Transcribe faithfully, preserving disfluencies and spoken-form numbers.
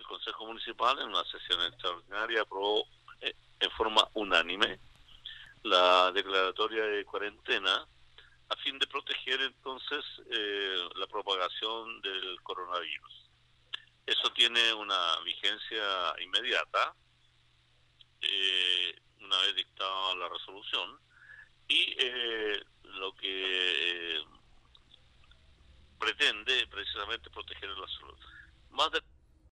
Consejo Municipal, en una sesión extraordinaria, aprobó eh, en forma unánime la declaratoria de cuarentena a fin de proteger entonces eh, la propagación del coronavirus. Eso tiene una vigencia inmediata, eh, una vez dictada la resolución, y eh, lo que eh, pretende precisamente proteger la salud. Más de